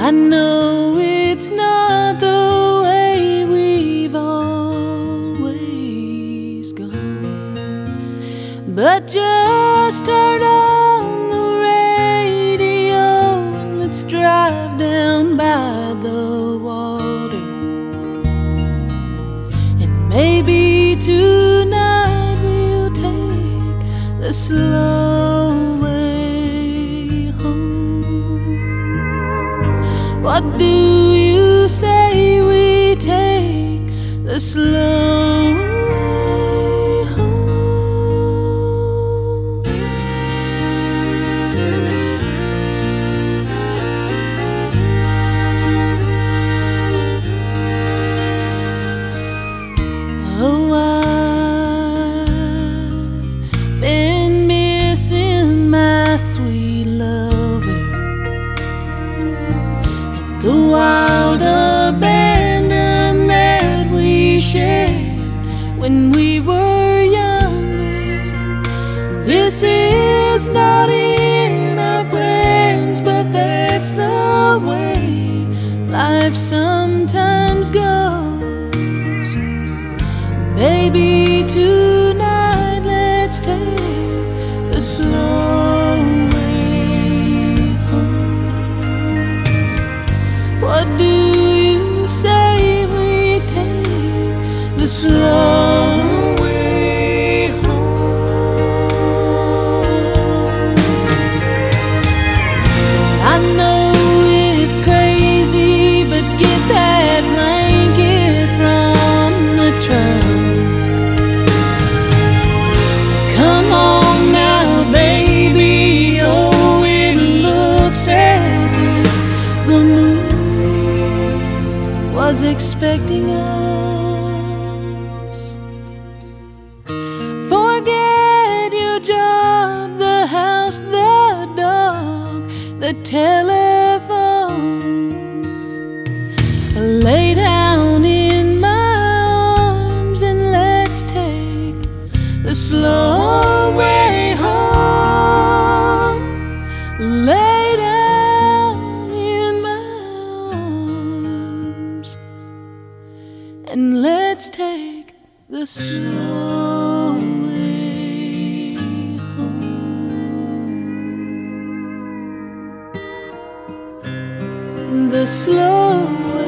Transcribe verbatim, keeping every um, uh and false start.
I know it's not the way we've always gone, but just turn on the radio and let's drive down by the water. And maybe tonight we'll take the slow way home. What do you say we take the slow way home? Oh, I've been missing my sweet lover, the wild abandon that we shared when we were younger. This is not in our plans, but that's the way life sometimes goes. Maybe tonight let's take the slow way home. What do you say we take the slow way home? I know it's crazy, but get that blanket from the trunk. Come on now, baby, oh, it looks as if the moon was expecting us. Forget your job, the house, the dog, the telephone. Lay down in my arms and let's take the slow way home. Lay down in my arms and let's take the slow way home. The slow way